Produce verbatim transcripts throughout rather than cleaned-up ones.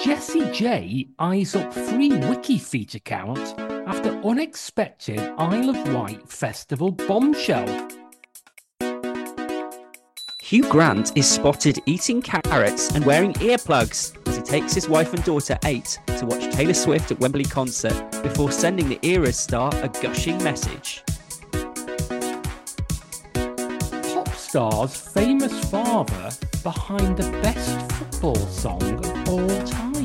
Jessie J eyes up free WikiFeet account after unexpected Isle of Wight festival bombshell. Hugh Grant is spotted eating carrots and wearing earplugs as he takes his wife and daughter eight to watch Taylor Swift at Wembley concert before sending the Eras star a gushing message. Pop star's famous father behind the best football song of all time.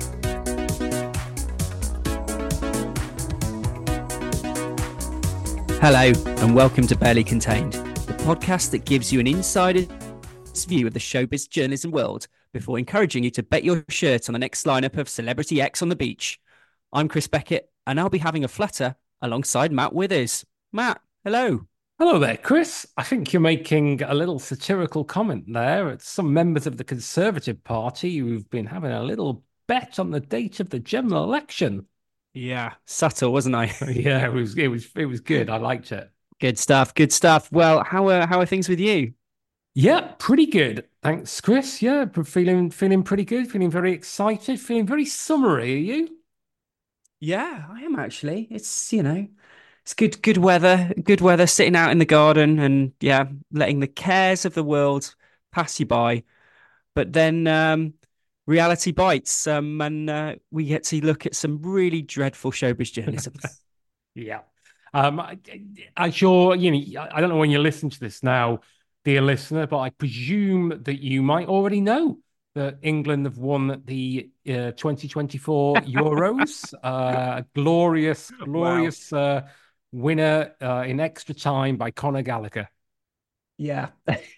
Hello and welcome to Barely Contained, the podcast that gives you an insider's view of the showbiz journalism world before encouraging you to bet your shirt on the next lineup of Celebrity X on the beach. I'm Chris Beckett and I'll be having a flutter alongside Matt Withers. Matt, hello. Hello there, Chris. I think you're making a little satirical comment there at some members of the Conservative Party who've been having a little bet on the date of the general election. Yeah, subtle, wasn't I? Yeah, it was, it was, it was good. I liked it. Good stuff, good stuff. Well, how are how are things with you? Yeah, pretty good. Thanks, Chris. Yeah, feeling feeling pretty good. Feeling very excited. Feeling very summery. Are you? Yeah, I am actually. It's, you know, it's good good weather, good weather, sitting out in the garden and, yeah, letting the cares of the world pass you by. But then um, reality bites um, and uh, we get to look at some really dreadful showbiz journalism. Yeah. Um, I, I'm sure, you know, I don't know when you listen to this now, dear listener, but I presume that you might already know that England have won the uh, twenty twenty-four Euros. uh, glorious, glorious wow. uh, winner uh, in extra time by Conor Gallagher. Yeah.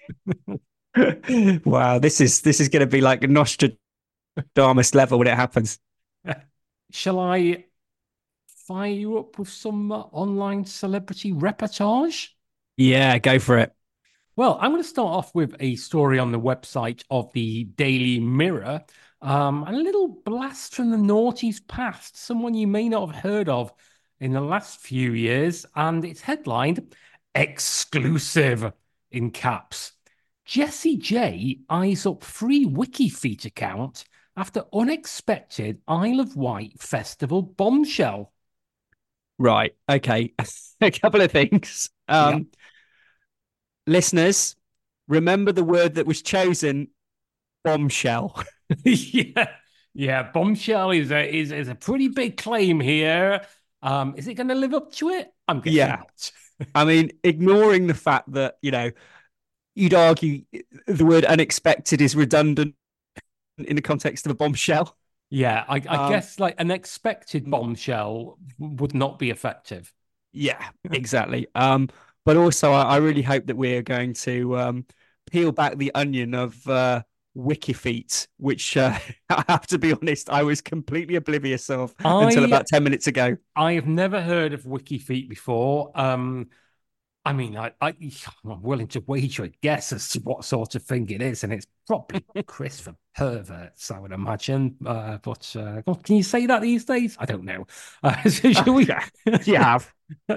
Wow, this is this is going to be like Nostradamus level when it happens. Shall I fire you up with some uh, online celebrity reportage? Yeah, go for it. Well, I'm going to start off with a story on the website of the Daily Mirror. Um, a little blast from the noughties past, someone you may not have heard of in the last few years, and it's headlined "Exclusive" in caps. Jessie J eyes up free WikiFeet account after unexpected Isle of Wight festival bombshell. Right. Okay. A couple of things. Um, yep. Listeners, remember the word that was chosen: bombshell. yeah, yeah. Bombshell is a is is a pretty big claim here. Um, is it going to live up to it? I'm guessing yeah. not. I mean, ignoring the fact that, you know, you'd argue the word unexpected is redundant in the context of a bombshell. Yeah, I, I um, guess like an expected bombshell would not be effective. Yeah, exactly. um, but also, I, I really hope that we're going to um, peel back the onion of uh, WikiFeet, which uh, I have to be honest, I was completely oblivious of I, until about ten minutes ago. I have never heard of WikiFeet before. Um, I mean, I, I, I'm willing to wager a guess as to what sort of thing it is, and it's probably Chris for perverts, I would imagine. Uh, but uh, can you say that these days? I don't know. Uh, so shall we? You have.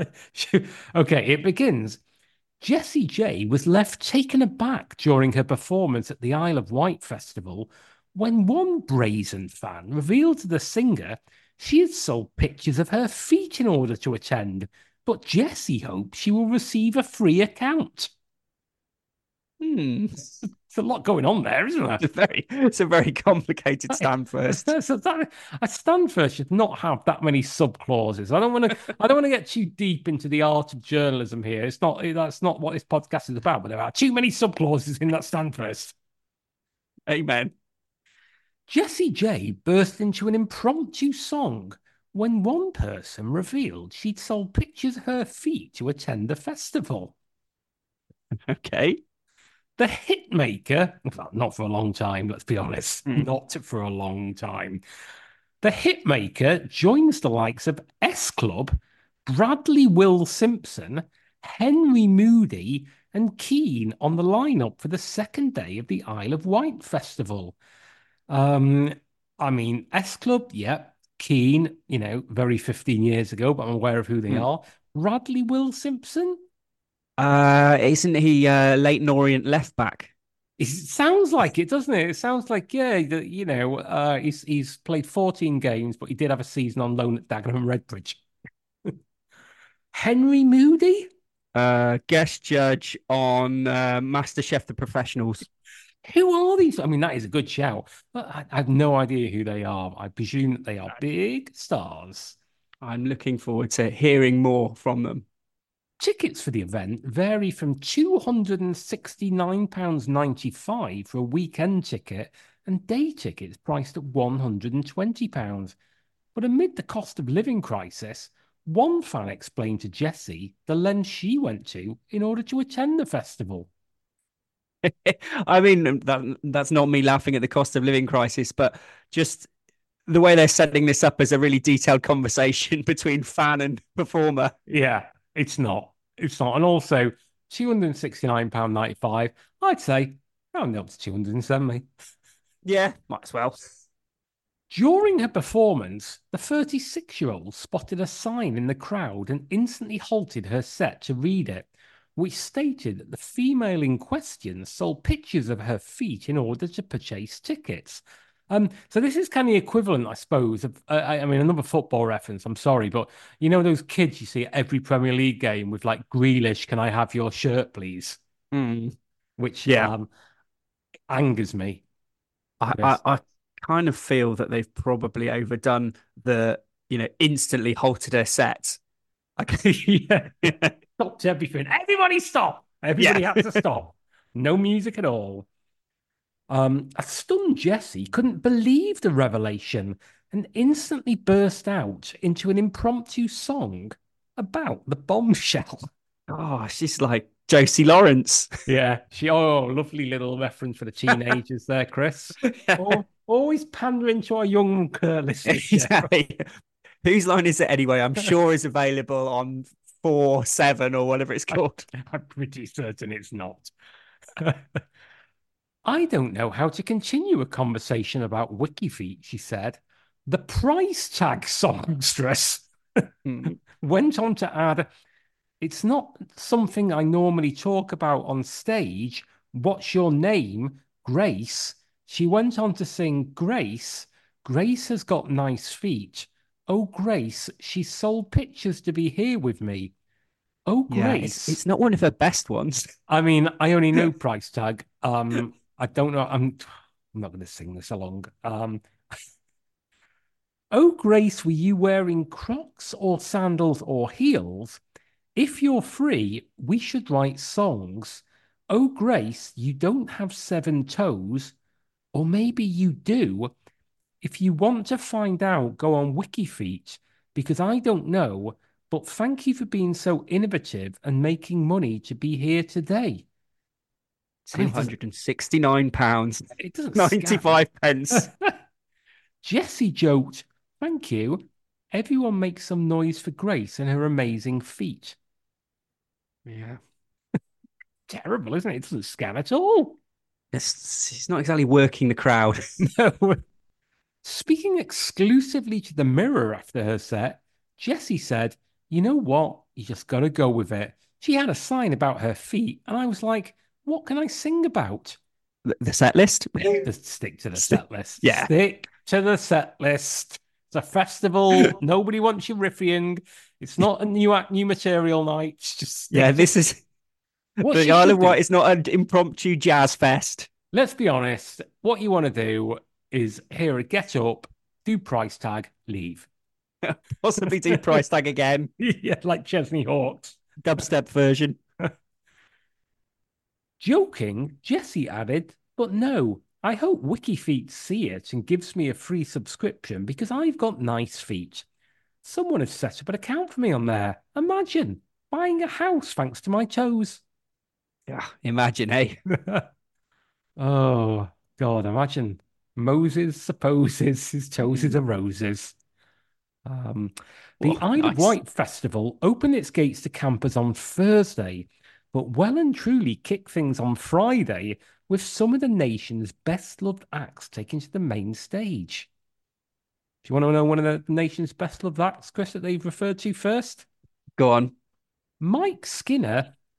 Okay, it begins. Jessie J was left taken aback during her performance at the Isle of Wight festival when one brazen fan revealed to the singer she had sold pictures of her feet in order to attend. But Jessie hopes she will receive a free account. Hmm. It's a lot going on there, isn't there? It's a very, it's a very complicated stand first. So that, a stand first should not have that many sub clauses. I don't want to. I don't want to get too deep into the art of journalism here. It's not. That's not what this podcast is about. But there are too many sub clauses in that stand first. Amen. Jessie J burst into an impromptu song when one person revealed she'd sold pictures of her feet to attend the festival. Okay. The hitmaker, well, not for a long time, let's be honest, mm. not for a long time. The hitmaker joins the likes of S Club, Bradley Will Simpson, Henry Moody, and Keane on the lineup for the second day of the Isle of Wight festival. Um, I mean, S Club, yeah. Keane, you know, very fifteen years ago, but I'm aware of who they mm. are. Bradley Will Simpson? Uh, isn't he uh, Leyton Orient left back? It sounds like it, doesn't it? It sounds like, yeah, the, you know, uh, he's he's played fourteen games, but he did have a season on loan at Dagenham and Redbridge. Henry Moody? Uh, guest judge on uh, MasterChef The Professionals. Who are these? I mean, that is a good shout, but I, I have no idea who they are. I presume that they are big stars. I'm looking forward to hearing more from them. Tickets for the event vary from two hundred sixty-nine pounds ninety-five for a weekend ticket and day tickets priced at one hundred twenty pounds. But amid the cost of living crisis, one fan explained to Jessie the length she went to in order to attend the festival. I mean, that that's not me laughing at the cost of living crisis, but just the way they're setting this up as a really detailed conversation between fan and performer. Yeah, it's not. It's not. And also, two hundred sixty-nine pounds ninety-five, I'd say round up to two hundred seventy. Yeah, might as well. During her performance, the thirty-six year old spotted a sign in the crowd and instantly halted her set to read it, which stated that the female in question sold pictures of her feet in order to purchase tickets. Um, so this is kind of the equivalent, I suppose, of, uh, I I mean, another football reference, I'm sorry, but you know those kids you see at every Premier League game with like Grealish, can I have your shirt, please? Mm, Which yeah, um, angers me, I, I, Chris. I kind of feel that they've probably overdone the, you know, instantly halted her set. Yeah. Stopped everything. Everybody stop. Yeah. Everybody had to stop. No music at all. Um, a stunned Jessie couldn't believe the revelation and instantly burst out into an impromptu song about the bombshell. Oh, she's like Josie Lawrence. Yeah, she, oh, lovely little reference for the teenagers there, Chris. Oh, always pandering to our young uh, listeners, Jeff. Exactly. Whose line is it anyway? I'm sure is available on four, seven, or whatever it's I, called. I'm pretty certain it's not. I don't know how to continue a conversation about WikiFeet, she said. The price tag songstress Hmm. went on to add, it's not something I normally talk about on stage. What's your name? Grace. She went on to sing, Grace. Grace has got nice feet. Oh, Grace, she sold pictures to be here with me. Oh, Yeah, it's Grace. it's not one of her best ones. I mean, I only know price tag. Um, I don't know. I'm I'm not going to sing this along. Um, oh, Grace, were you wearing Crocs or sandals or heels? If you're free, we should write songs. Oh, Grace, you don't have seven toes. Or maybe you do. If you want to find out, go on WikiFeet, because I don't know. But thank you for being so innovative and making money to be here today. I mean, Two it doesn't, hundred and sixty-nine pounds it doesn't scare me. ninety-five pence. Jessie joked, thank you. Everyone makes some noise for Grace and her amazing feet. Yeah. Terrible, isn't it? It doesn't scare at all. It's, it's not exactly working the crowd. No. Speaking exclusively to the Mirror after her set, Jessie said, you know what? You just got to go with it. She had a sign about her feet, and I was like, what can I sing about? The, the set list. Just stick to the set list. Yeah. Stick to the set list. It's a festival. Nobody wants you riffing. It's not a new act, new material night. Just stick Yeah, to this is what the she Isle should of do. Wight is not an impromptu jazz fest. Let's be honest. What you want to do is hear a get up, do price tag, leave. Possibly do price tag again. Yeah, like Chesney Hawks. Dubstep version. Joking, Jessie added, but no, I hope WikiFeet see it and gives me a free subscription because I've got nice feet. Someone has set up an account for me on there. Imagine buying a house thanks to my toes. Yeah, imagine, eh? Oh, God, imagine Moses supposes his toes Mm. are roses. Um, the Oh, Isle of nice. Wight Festival opened its gates to campers on Thursday, but well and truly kicked things on Friday with some of the nation's best loved acts taken to the main stage. Do you want to know one of the nation's best loved acts, Chris, that they've referred to first? Go on. Mike Skinner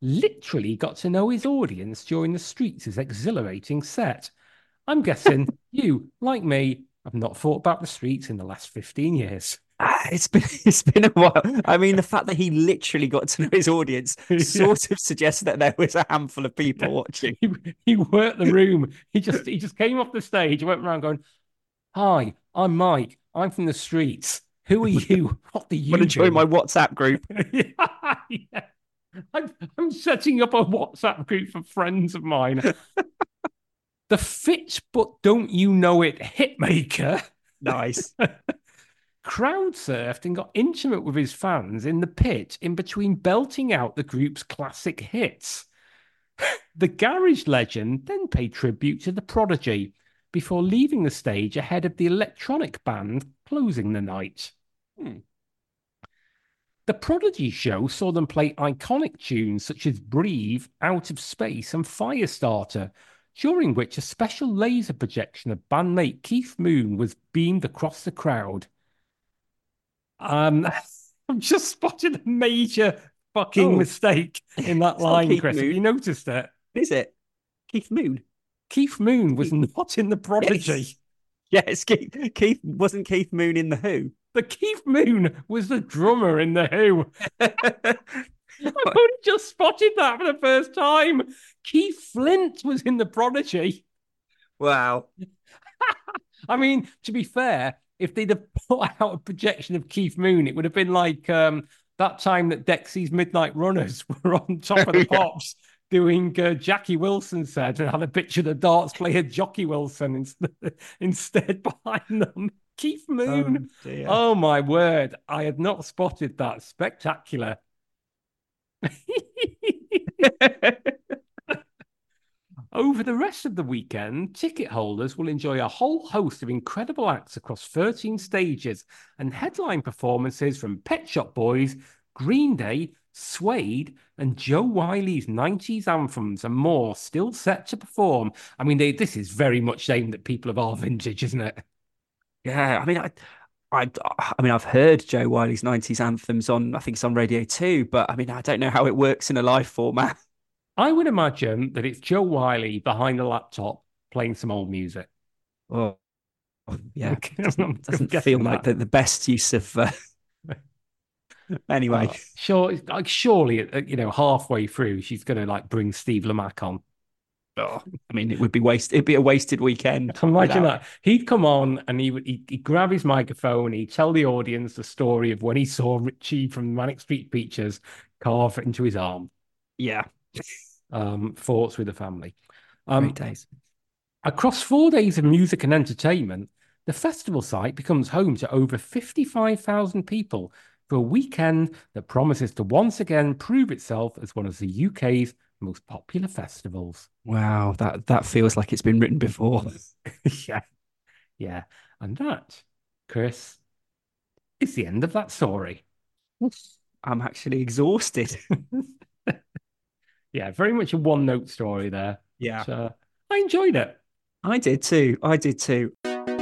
literally got to know his audience during the Streets' exhilarating set. I'm guessing you, like me, have not thought about the Streets in the last fifteen years. Ah, It's been it's been a while. I mean, the fact that he literally got to know his audience Yeah. sort of suggests that there was a handful of people watching. He, he worked the room. He just he just came off the stage, went around going, "Hi, I'm Mike. I'm from the Streets. Who are you? What do Want you to join my do?" WhatsApp group? Yeah, yeah. I'm, I'm setting up a WhatsApp group for friends of mine. The Fit But Don't You Know It hitmaker Nice. crowd surfed and got intimate with his fans in the pit in between belting out the group's classic hits. The garage legend then paid tribute to the Prodigy before leaving the stage ahead of the electronic band closing the night. Hmm. The Prodigy show saw them play iconic tunes such as Breathe, Out of Space, and Firestarter, during which a special laser projection of bandmate Keith Moon was beamed across the crowd. Um, I've just spotted a major fucking Oh, mistake in that it's not line, Keith Chris. Have you Moon, noticed it? is it? Keith Moon. Keith Moon was Keith. not in the Prodigy. Yes. Yes, Keith. Keith wasn't Keith Moon in the Who. The Keith Moon was the drummer in the Who. I've only just spotted that for the first time. Keith Flint was in the Prodigy. Wow. I mean, to be fair, if they'd have put out a projection of Keith Moon, it would have been like um, that time that Dexy's Midnight Runners were on Top of the Yeah. Pops doing uh, Jackie Wilson said and had a picture of the darts player Jockey Wilson instead, instead behind them. Keith Oh Moon. dear. Oh my word. I had not spotted that. Spectacular. Over the rest of the weekend, ticket holders will enjoy a whole host of incredible acts across thirteen stages and headline performances from Pet Shop Boys, Green Day, Suede, and Joe Wiley's nineties anthems and more still set to perform. I mean, they, this is very much aimed at people of our vintage, isn't it? Yeah, I mean, I, I, I mean, I've heard Joe Wiley's nineties anthems on, I think it's on Radio two, but I mean, I don't know how it works in a live format. I would imagine that it's Joe Wiley behind the laptop playing some old music. Oh, yeah, I'm doesn't doesn't feel guessing like that. the, the best use of. Uh... Anyway, Uh, sure, like surely, uh, you know, halfway through, she's going to like bring Steve Lamack on. oh, I mean, it would be waste. It'd be a wasted weekend Imagine without. that. He'd come on and he would he'd, he'd grab his microphone, he'd tell the audience the story of when he saw Richie from Manic Street Preachers carve into his arm. Yeah, Um, thoughts with the family. great Um, days. across four days of music and entertainment, the festival site becomes home to over fifty-five thousand people for a weekend that promises to once again prove itself as one of the U K's most popular festivals. Wow, that that feels like it's been written before. Yeah, yeah. And that, Chris, is the end of that story. I'm actually exhausted. Yeah, very much a one note story there. Yeah, But, uh, I enjoyed it. I did too. I did too.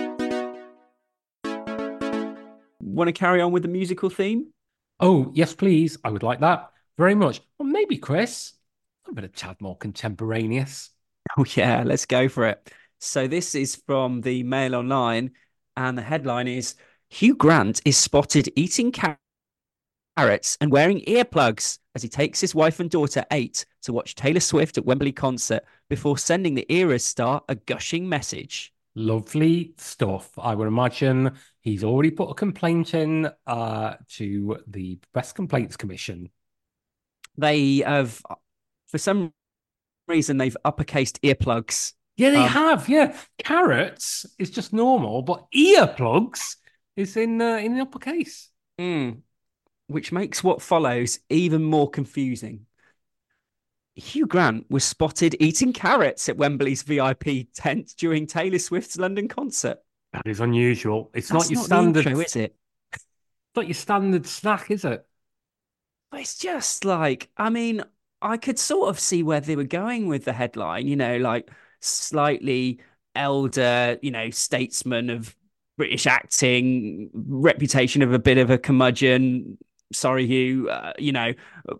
Want to carry on with the musical theme? Oh, yes, please. I would like that very much. Or maybe, Chris, a bit of tad more contemporaneous. Oh yeah, let's go for it. So this is from the Mail Online, and the headline is Hugh Grant is spotted eating carrots and wearing earplugs as he takes his wife and daughter eight to watch Taylor Swift at Wembley concert before sending the Eras star a gushing message. Lovely stuff. I would imagine he's already put a complaint in uh, to the Press Complaints Commission. They have, for some reason, they've uppercased earplugs. Yeah, they Um, have. Yeah, carrots is just normal, but earplugs is in uh, in uppercase. mm, which makes what follows even more confusing. Hugh Grant was spotted eating carrots at Wembley's V I P tent during Taylor Swift's London concert. That is unusual. It's That's not your not the standard. intro, It's is it? not your standard snack, is it? But it's just like, I mean, I could sort of see where they were going with the headline, you know, like slightly elder, you know, statesman of British acting, reputation of a bit of a curmudgeon. Sorry, Hugh, uh, you know,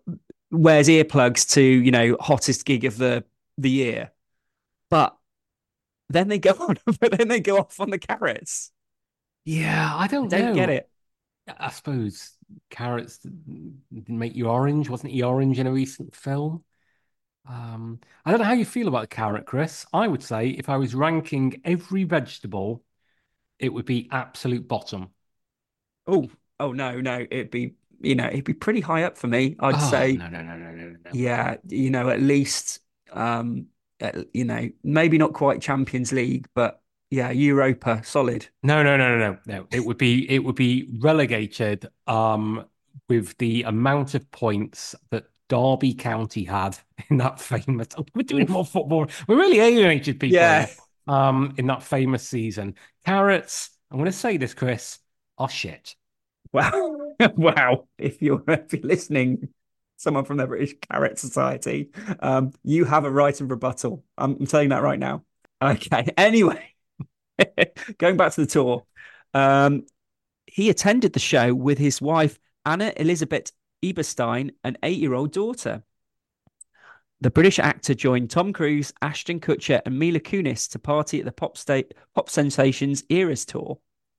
wears earplugs to, you know, hottest gig of the the year. But then they go on, but then they go off on the carrots. Yeah, I I don't don't get know. it. I suppose carrots didn't make you orange. Wasn't he orange in a recent film? Um, I don't know how you feel about carrot, Chris. I would say if I was ranking every vegetable, it would be absolute bottom. Oh, oh no, no, it'd be, you know, it'd be pretty high up for me. I'd Oh, say, no, no, no, no, no, no. yeah, you know, at least, um, uh, you know, maybe not quite Champions League, but yeah, Europa, solid. No, no, no, no, no, no. It would be it would be relegated um with the amount of points that Derby County had in that famous we're doing more Oof. football. We're really alienated people Yeah. here. Um in that famous season. Carrots, I'm gonna say this, Chris, are shit. Wow. Wow. If you're if you're listening, someone from the British Carrot Society, um, you have a right of rebuttal. I'm, I'm telling you that right now. Okay. Anyway, going back to the tour, um, he attended the show with his wife Anna Elizabeth Eberstein and eight-year-old daughter. The British actor joined Tom Cruise, Ashton Kutcher, and Mila Kunis to party at the pop state pop sensations Eras tour.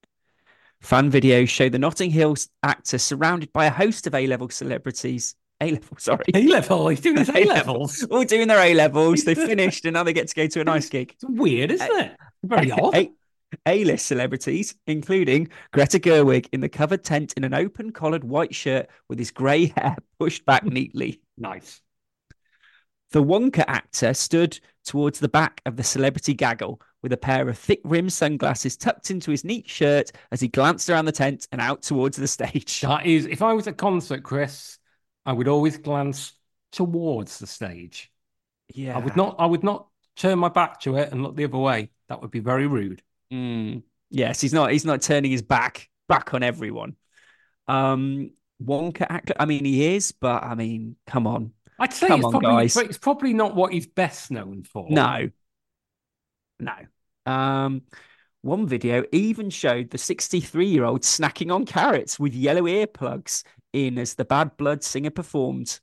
Fan videos show the Notting Hill actor surrounded by a host of A-level celebrities. A-level, sorry. A-level, he's doing his A-level. A-levels. All doing their A-levels. They finished and now they get to go to a nice gig. It's weird, isn't it? Very odd. A- A-list celebrities, including Greta Gerwig in the covered tent in an open-collared white shirt with his grey hair pushed back neatly. Nice. The Wonka actor stood towards the back of the celebrity gaggle with a pair of thick-rimmed sunglasses tucked into his neat shirt as he glanced around the tent and out towards the stage. That is, if I was at a concert, Chris, I would always glance towards the stage. I would Yeah. not I would not turn my back to it and look the other way. That would be very rude. Mm. Yes, he's not. He's not turning his back back on everyone. Um, Wonka actor. I mean, he is, but I mean, come on, I'd say come it's on, probably guys. but it's probably not what he's best known for. No, no. Um, one video even showed the sixty-three-year-old snacking on carrots with yellow earplugs in as the Bad Blood singer performed.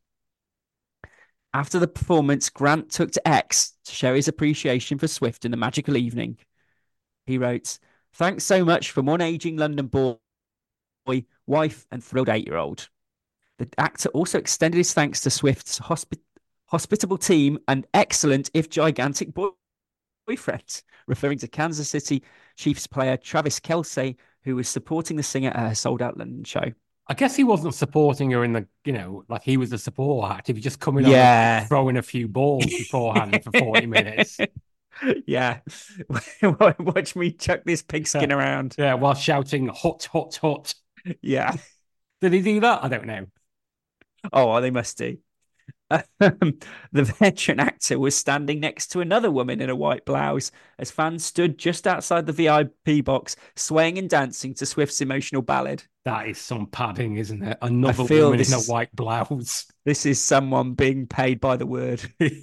After the performance, Grant took to X to show his appreciation for Swift and the magical evening. He wrote, "Thanks so much from one aging London boy, wife, and thrilled eight-year-old." The actor also extended his thanks to Swift's hospi- hospitable team and excellent, if gigantic, boy- boyfriend, referring to Kansas City Chiefs player Travis Kelce, who was supporting the singer at her sold-out London show. I guess he wasn't supporting her in the, you know, like he was a support act. If you just coming on and Yeah. throwing a few balls beforehand for forty minutes. Yeah. Watch me chuck this pigskin around. Yeah, while shouting hot, hot, hot. Yeah. Did he do that? I don't know. Oh, well, they must do. Um, the veteran actor was standing next to another woman in a white blouse as fans stood just outside the V I P box, swaying and dancing to Swift's emotional ballad. That is some padding, isn't it? I Another feel woman this in a is, white blouse. this is someone being paid by the word.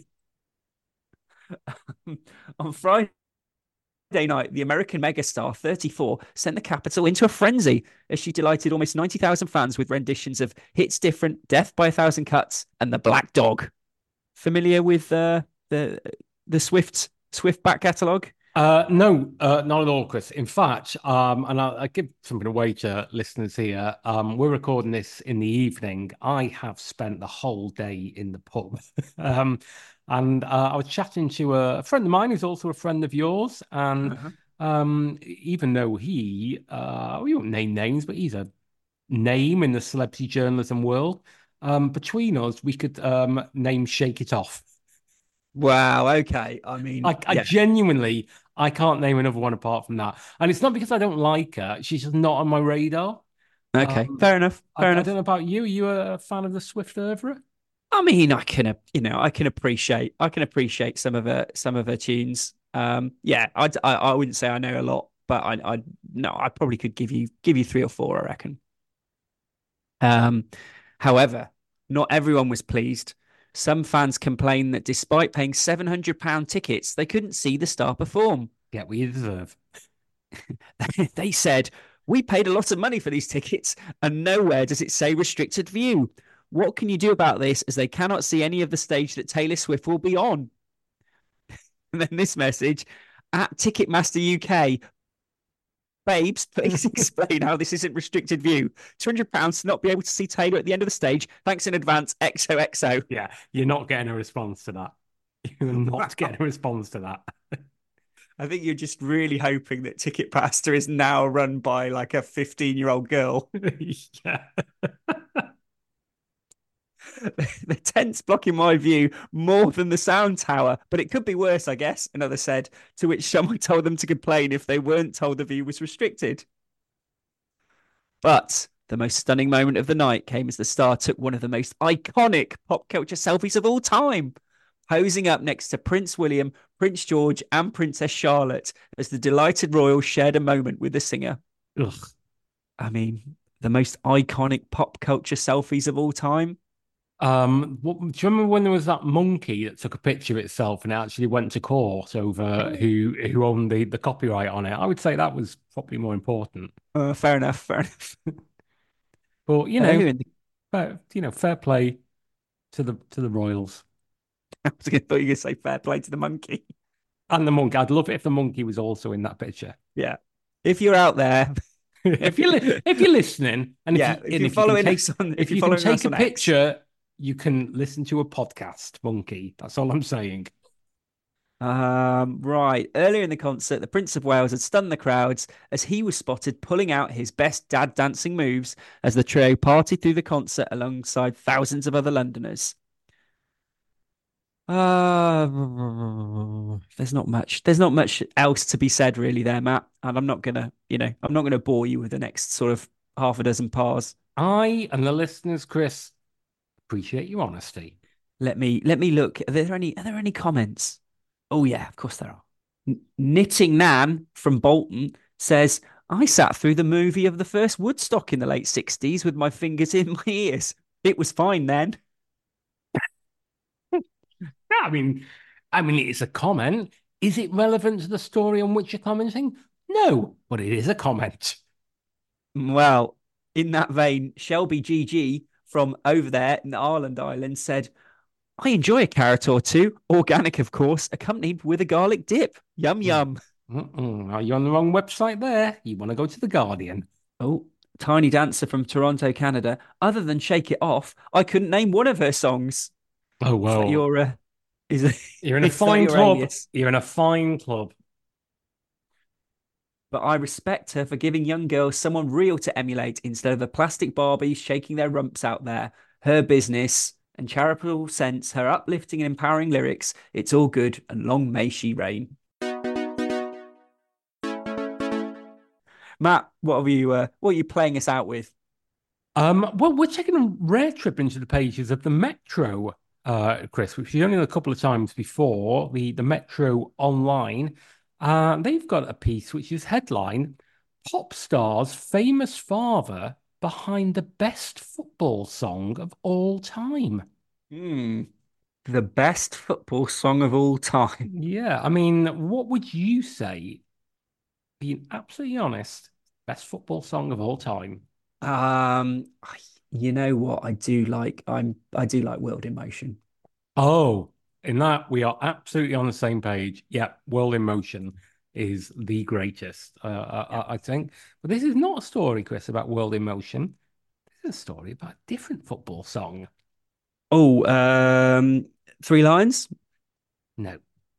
On Friday night, the American megastar, thirty-four, sent the capital into a frenzy as she delighted almost ninety thousand fans with renditions of Hits Different, Death by a Thousand Cuts, and The Black Dog. Familiar with uh, the the Swift Swift back catalogue? Uh, no, uh, not at all, Chris. In fact, um, and I'll, I'll give something away to listeners here. Um, we're recording this in the evening. I have spent the whole day in the pub. um, and uh, I was chatting to a friend of mine who's also a friend of yours. And Uh-huh. um, even though he, uh, we won't name names, but he's a name in the celebrity journalism world. Um, between us, we could um, name Shake It Off. Wow. Okay. I mean, I, I yeah. genuinely, I can't name another one apart from that. And it's not because I don't like her. She's just not on my radar. Okay. Um, Fair enough. I, Fair I don't enough. know about you. Are you a fan of the Swift oeuvre? I mean, I can, you know, I can appreciate, I can appreciate some of her, some of her tunes. Um, yeah, I, I, I wouldn't say I know a lot, but I, I, no, I probably could give you, give you three or four, I reckon. Um, however, not everyone was pleased. Some fans complained that despite paying seven hundred pound tickets, they couldn't see the star perform. Yeah, we deserve. They said, "We paid a lot of money for these tickets, and nowhere does it say restricted view. What can you do about this as they cannot see any of the stage that Taylor Swift will be on? And then this message at Ticketmaster U K. Babes, please explain how this isn't restricted view. two hundred pounds to not be able to see Taylor at the end of the stage. Thanks in advance, X O X O. Yeah, you're not getting a response to that. You're not getting a response to that. I think you're just really hoping that Ticketmaster is now run by like a fifteen year old girl. Yeah. The tent's blocking my view more than the sound tower, but it could be worse, I guess, another said, to which someone told them to complain if they weren't told the view was restricted. But the most stunning moment of the night came as the star took one of the most iconic pop culture selfies of all time, posing up next to Prince William, Prince George, and Princess Charlotte as the delighted royal shared a moment with the singer. Ugh. I mean, the most iconic pop culture selfies of all time. Um, what, do you remember when there was that monkey that took a picture of itself and it actually went to court over who who owned the, the copyright on it? I would say that was probably more important. Uh, fair enough, fair enough. But you Uh, know, who in the, fair, you know, fair play to the to the Royals I was gonna, thought you were going to say fair play to the monkey. and the monkey. I'd love it if the monkey was also in that picture. Yeah. If you're out there, if you li- if you're listening, and yeah, if you if and you're if you can following take us on, if, if you're you can following take us a on X, picture, you can listen to a podcast, monkey. That's all I'm saying. Um, right. Earlier in the concert, the Prince of Wales had stunned the crowds as he was spotted pulling out his best dad dancing moves as the trio partied through the concert alongside thousands of other Londoners. Uh, there's not much. There's not much else to be said, really, there, Matt. And I'm not gonna, you know, I'm not gonna bore you with the next sort of half a dozen pars. I and the listeners, Chris, appreciate your honesty. Let me let me look. Are there any? Are there any comments? Oh yeah, of course there are. N- Knitting Nan from Bolton says, "I sat through the movie of the first Woodstock in the late sixties with my fingers in my ears. It was fine then." Yeah, I mean, I mean, it's a comment. Is it relevant to the story on which you're commenting? No, but it is a comment. Well, in that vein, Shelby G G from over there in the Ireland Island said, "I enjoy a carrot or two, organic, of course, accompanied with a garlic dip. Yum Mm. yum." Mm-mm. Are you on the wrong website there? You want to go to The Guardian. Oh, Tiny Dancer from Toronto, Canada. Other than Shake It Off, I couldn't name one of her songs. Oh, Is that well, your uh, is, you're in a is that fine your club. alias? You're in a fine club. But I respect her for giving young girls someone real to emulate instead of the plastic Barbies shaking their rumps out there. Her business and charitable sense, her uplifting and empowering lyrics, it's all good and long may she reign. Matt, what are you uh, what are you playing us out with? Um, well, we're taking a rare trip into the pages of the Metro, uh, Chris, which we've only done a couple of times before, the, the Metro Online. Uh, they've got a piece which is headline Pop star's famous father behind the best football song of all time. Hmm. The best football song of all time. Yeah, I mean, what would you say, being absolutely honest, best football song of all time? Um, I- you know what? I do like I'm I do like World in Motion. Oh, in that we are absolutely on the same page. Yeah, World in Motion is the greatest, uh, Yeah. I, I think. But this is not a story, Chris, about World in Motion. This is a story about a different football song. Oh, um, Three Lions. No.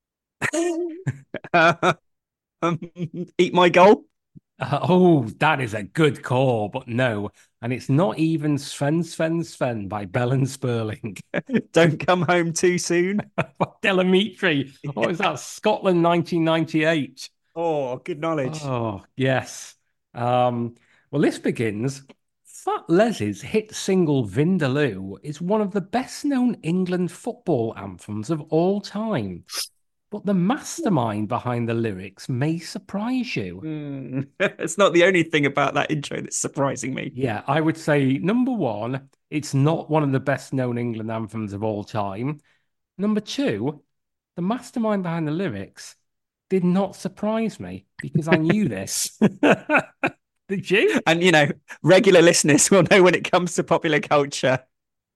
um, Eat My Goal. Uh, oh, that is a good call, but no. And it's not even Sven Sven Sven by Bell and Sperling. Don't come home too soon. Delamitri. What was that? Scotland nineteen ninety-eight. Oh, good knowledge. Oh, yes. Um, well, this begins. Fat Les's hit single Vindaloo is one of the best known England football anthems of all time. But the mastermind behind the lyrics may surprise you. Mm. It's not the only thing about that intro that's surprising me. Yeah, I would say number one, it's not one of the best known England anthems of all time. Number two, the mastermind behind the lyrics did not surprise me because I knew this. Did you? And you know, regular listeners will know when it comes to popular culture.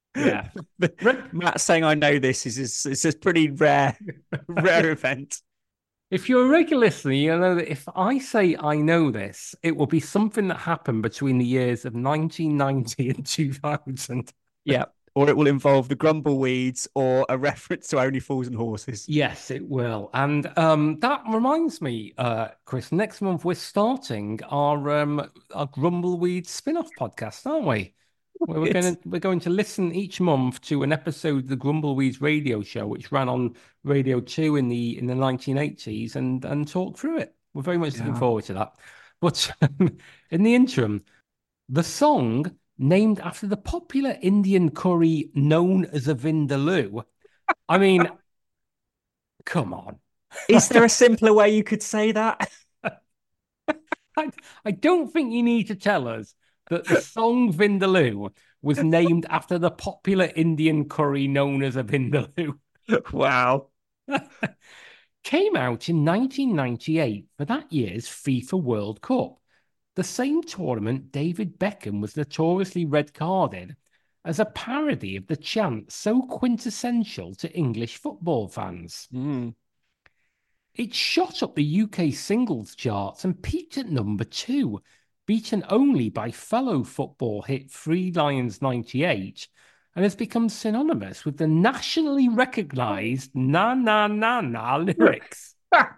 Yeah. Re- Matt saying I know this is is, is a pretty rare, rare event. If you're a regular listener, you know that if I say I know this, it will be something that happened between the years of nineteen ninety and two thousand. Yeah. Or it will involve the Grumbleweeds or a reference to Only Fools and Horses. Yes, it will. And um, that reminds me, uh, Chris, next month we're starting our um, our Grumbleweed spin-off podcast, aren't we? Where we're It's going to we're going to listen each month to an episode of the Grumbleweeds radio show, which ran on Radio Two in the in the nineteen eighties, and and talk through it. We're very much looking yeah. forward to that. But um, in the interim, the song named after the popular Indian curry known as a vindaloo. I mean, come on. Is there a simpler way you could say that? I, I don't think you need to tell us that the song Vindaloo was named after the popular Indian curry known as a Vindaloo. Wow. Came out in nineteen ninety-eight for that year's FIFA World Cup, the same tournament David Beckham was notoriously red carded as a parody of the chant so quintessential to English football fans. Mm. It shot up the U K singles charts and peaked at number two, beaten only by fellow football hit Three Lions ninety-eight, and has become synonymous with the nationally recognised na na na na lyrics.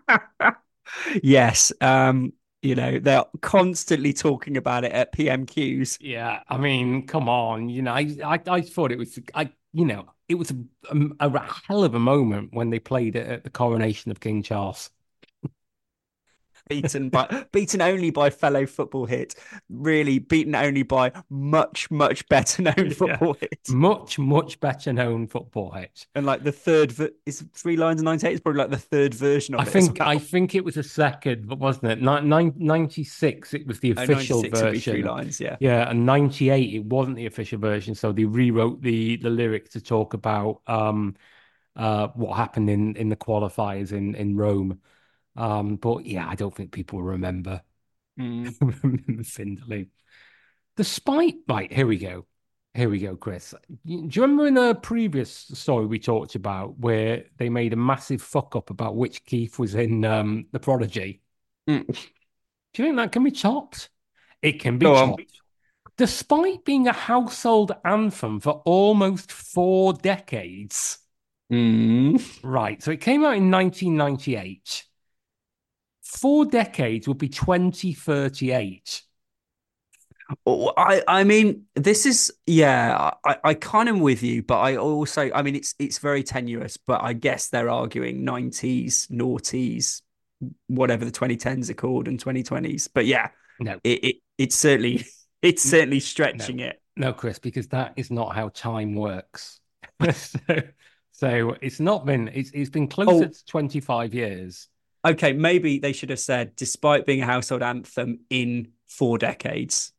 Yes. Um, you know, they're constantly talking about it at P M Qs. Yeah, I mean, come on, you know, I I, I thought it was, I you know, it was a, a, a hell of a moment when they played it at the coronation of King Charles. Beaten by beaten only by fellow football hit, really beaten only by much, much better known Yeah, football hit. much much better known football hit. And like the third is Three Lions in ninety-eight is probably like the third version I of it as think well. I think it was a second, but wasn't it? Nine, nine, ninety-six, it was the Oh, official ninety-six would be Three version. Lions, yeah. Yeah, and ninety-eight, it wasn't the official version, so they rewrote the the lyric to talk about um uh what happened in in the qualifiers in in Rome. Um, but yeah, I don't think people remember Mm. remember Findlay. Despite, right, here we go. Here we go, Chris. You- Do you remember in a previous story we talked about where they made a massive fuck up about which Keith was in um, The Prodigy? Mm. Do you think that can be chopped? It can be Go on. chopped. Despite being a household anthem for almost four decades. Mm. Right, so it came out in nineteen ninety-eight. Four decades would be twenty thirty-eight. Oh, I I mean, this is yeah, I, I kind of with you, but I also I mean it's it's very tenuous, but I guess they're arguing nineties, noughties, whatever the twenty tens are called and twenty twenties. But yeah, No, it, it it's certainly it's certainly no, stretching it. no, Chris, because that is not how time works. so, so it's not been, it's, it's been closer Oh, to twenty-five years. okay, maybe they should have said despite being a household anthem in four decades.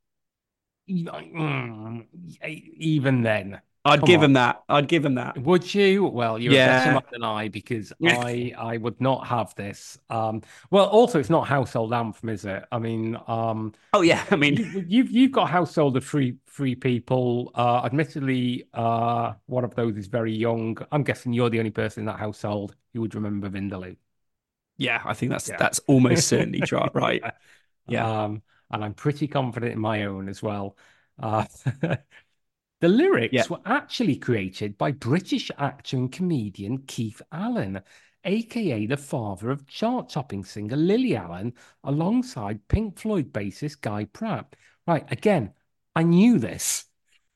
Mm, Even then, I'd come give on. him that. I'd give him that. Would you? Well, you're a better Yeah. man than I because I I would not have this. Um, well, also it's not household anthem, is it? I mean, um, Oh yeah, I mean you, you've you've got a household of three three people. Uh, admittedly, uh, one of those is very young. I'm guessing you're the only person in that household who would remember Vindaloo. yeah, I think that's Yeah. that's almost certainly true, right? Yeah. Yeah. Um, and I'm pretty confident in my own as well. Uh, the Yeah. lyrics were actually created by British actor and comedian Keith Allen, aka the father of chart-topping singer Lily Allen, alongside Pink Floyd bassist Guy Pratt. Right, again, I knew this.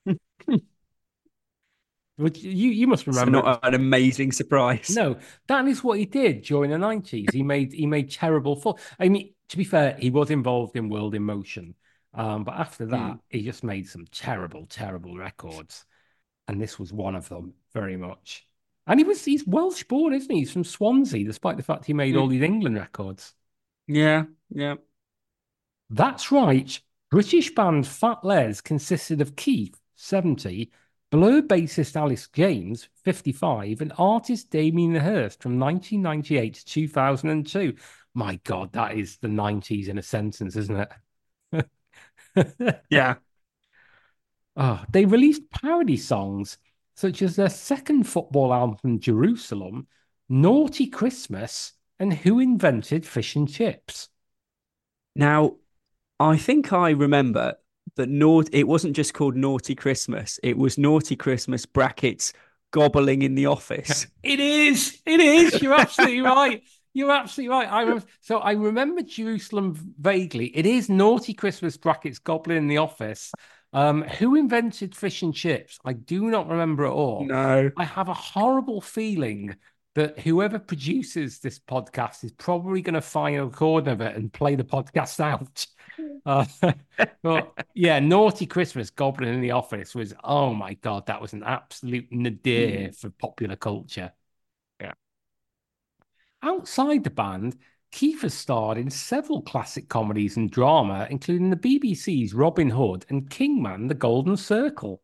But you you must So remember it was not an amazing surprise. no, that is what he did during the nineties. He made he made terrible fun. I mean, to be fair, he was involved in World in Motion. Um, but after that, Mm. he just made some terrible, terrible records. And this was one of them, very much. And he was he's Welsh born, isn't he? He's from Swansea, despite the fact he made all Mm. these England records. Yeah. Yeah. That's right. British band Fat Les consisted of Keith, seventy, Blur bassist Alice James, fifty-five, and artist Damien Hirst from nineteen ninety-eight to two thousand two. My God, that is the nineties in a sentence, isn't it? Yeah. Oh, they released parody songs such as their second football album, Jerusalem, Naughty Christmas, and Who Invented Fish and Chips? Now, I think I remember that naught it wasn't just called Naughty Christmas. It was Naughty Christmas brackets gobbling in the office. It is. It is. You're absolutely right. You're absolutely right. I remember, so I remember Jerusalem vaguely. It is Naughty Christmas brackets Goblin in the Office. Um, who invented fish and chips? I do not remember at all. No. I have a horrible feeling that whoever produces this podcast is probably going to find a recording of it and play the podcast out. Uh, but yeah, Naughty Christmas Goblin in the Office was, oh my God, that was an absolute nadir Mm. for popular culture. Yeah. Outside the band, Kiefer starred in several classic comedies and drama, including the B B C's Robin Hood and Kingman, The Golden Circle.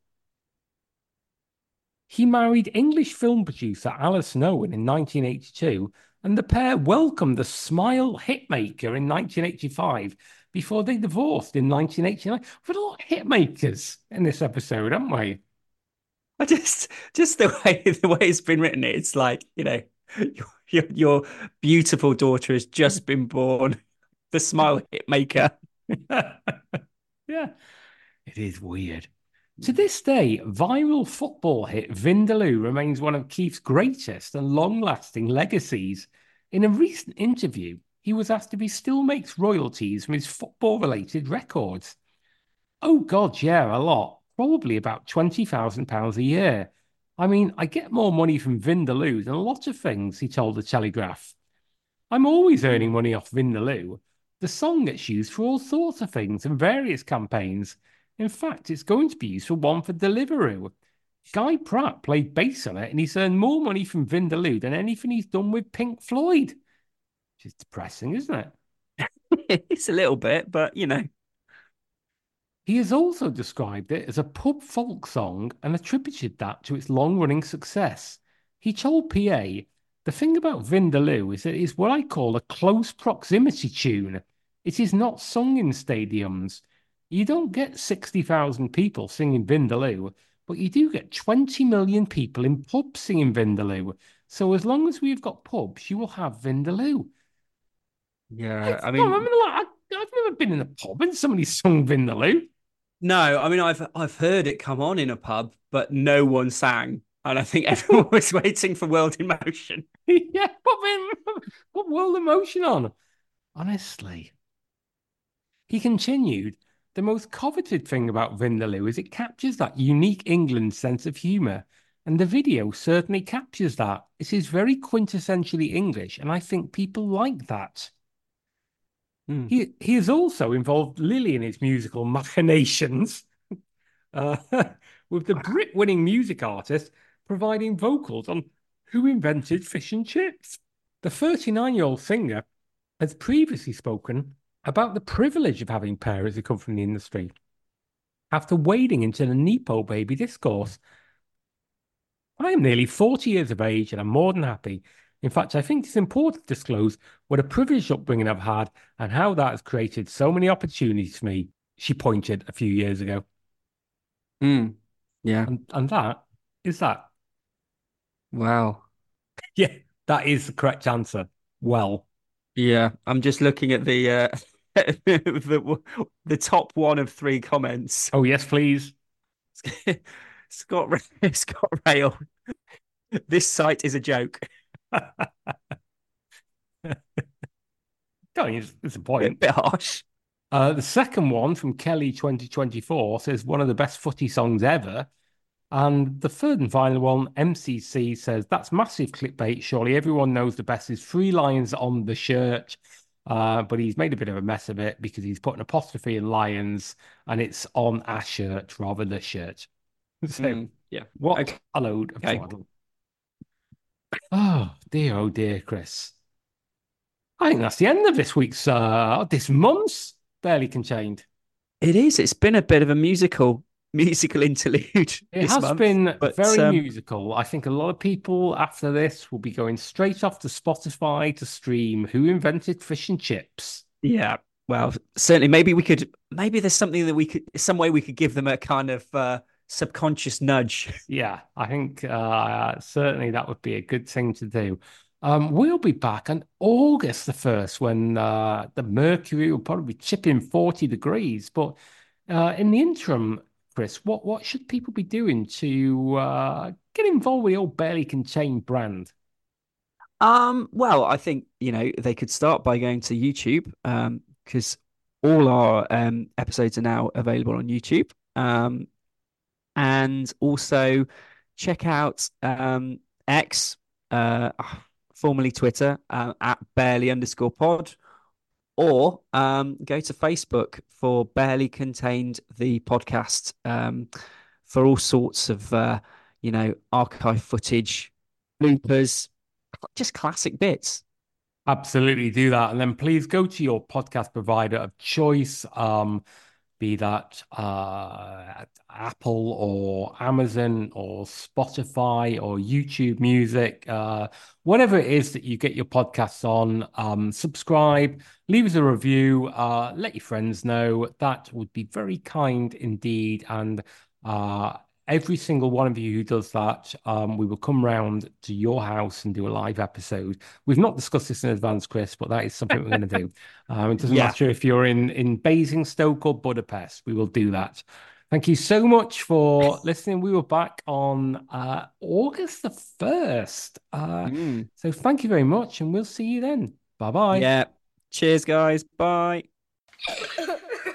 He married English film producer Alison Owen in nineteen eighty-two, and the pair welcomed the Smile hitmaker in nineteen eighty-five before they divorced in nineteen eighty-nine. We've got a lot of hitmakers in this episode, haven't we? I just just the way the way it's been written, it's like, you know, your your, your beautiful daughter has just been born. The smile hit maker. Yeah, it is weird. To this day, viral football hit Vindaloo remains one of Keith's greatest and long lasting legacies. In a recent interview, he was asked if he still makes royalties from his football related records. Oh, God, yeah, a lot. Probably about twenty thousand pounds a year. I mean, I get more money from Vindaloo than a lot of things, he told the Telegraph. I'm always earning Mm. money off Vindaloo. The song gets used for all sorts of things and various campaigns. In fact, it's going to be used for one for Deliveroo. Guy Pratt played bass on it and he's earned more money from Vindaloo than anything he's done with Pink Floyd. Which is depressing, isn't it? It's a little bit, but you know. He has also described it as a pub folk song and attributed that to its long running success. He told P A, the thing about Vindaloo is that it is what I call a close proximity tune. It is not sung in stadiums. You don't get sixty thousand people singing Vindaloo, but you do get twenty million people in pubs singing Vindaloo. So as long as we've got pubs, you will have Vindaloo. I Yeah, I don't mean, remember, like, I, I've never been in a pub and somebody sung Vindaloo. no, I mean I've I've heard it come on in a pub, but no one sang. And I think everyone was waiting for World in Motion. Yeah, put, put world emotion on. Honestly. He continued, the most coveted thing about Vindaloo is it captures that unique England sense of humour. And the video certainly captures that. It is very quintessentially English, and I think people like that. Mm. He he has also involved Lily in his musical machinations, uh, with the Brit-winning music artist providing vocals on Who Invented Fish and Chips. The thirty-nine-year-old singer has previously spoken about the privilege of having parents who come from the industry. After wading into the Nepo baby discourse, I am nearly forty years of age and I'm more than happy. In fact, I think it's important to disclose what a privileged upbringing I've had and how that has created so many opportunities for me, she pointed a few years ago. Mm. Yeah. And, and that is that. Wow. Yeah, that is the correct answer. Well, Yeah. I'm just looking at the uh the the top one of three comments. oh, yes, please. Scott Scott Rail. This site is a joke. Don't use it's a Bit, point. bit harsh. Uh, the second one from Kelly twenty twenty-four says one of the best footy songs ever. And the third and final one, M C C says that's massive clickbait. Surely everyone knows the best is three lions on the shirt. Uh, but he's made a bit of a mess of it because he's put an apostrophe in lions and it's on a shirt rather than the shirt. So, Mm. Yeah. what Okay. a load of Okay. twaddle. Oh, dear, oh, dear, Chris. I think that's the end of this week's, uh, this month's Barely Contained. It is. It's been a bit of a musical musical interlude It this has month, been but very um, musical. I think a lot of people after this will be going straight off to Spotify to stream Who Invented Fish and Chips. yeah. Well, certainly, maybe we could. Maybe there's something that we could, some way we could give them a kind of uh, subconscious nudge. Yeah, I think uh, certainly that would be a good thing to do. Um, we'll be back on August the first when uh, the mercury will probably be chipping forty degrees. But uh, in the interim, Chris, what, what should people be doing to uh, get involved with the old Barely Contained brand? Um, well, I think, you know, they could start by going to YouTube, um, because all our um episodes are now available on YouTube. Um, and also check out um X, uh, formerly Twitter, uh, at barely underscore pod, or um go to Facebook for Barely Contained the podcast, um, for all sorts of uh, you know, archive footage, bloopers, just classic bits. Absolutely do that. And then please go to your podcast provider of choice, um, be that uh, Apple or Amazon or Spotify or YouTube Music, uh, whatever it is that you get your podcasts on. Um, subscribe, leave us a review, uh, let your friends know. That would be very kind indeed. And uh, every single one of you who does that, um, we will come round to your house and do a live episode. We've not discussed this in advance, Chris, but that is something we're going to do. Um, it doesn't Yeah. matter if you're in in Basingstoke or Budapest, we will do that. Thank you so much for listening. We were back on uh, August the first. Uh, Mm. so thank you very much, and we'll see you then. Bye bye. Yeah. Cheers, guys. Bye.